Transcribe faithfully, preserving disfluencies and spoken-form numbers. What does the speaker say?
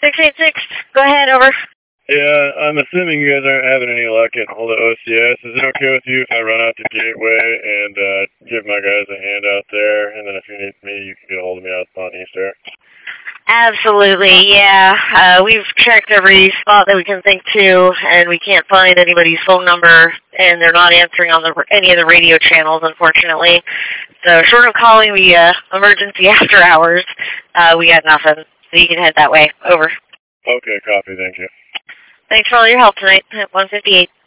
six eight six, go ahead, over. Yeah, I'm assuming you guys aren't having any luck getting hold of O C S. Is it okay with you if I run out to Gateway and uh, give my guys a hand out there, and then if you need me, you can get a hold of me out on Easter? Absolutely, yeah. Uh, we've checked every spot that we can think to, and we can't find anybody's phone number, and they're not answering on the any of the radio channels, unfortunately. So short of calling the uh, emergency after hours, uh, we got nothing. So you can head that way. Over. Okay, copy. Thank you. Thanks for all your help tonight at one fifty-eight.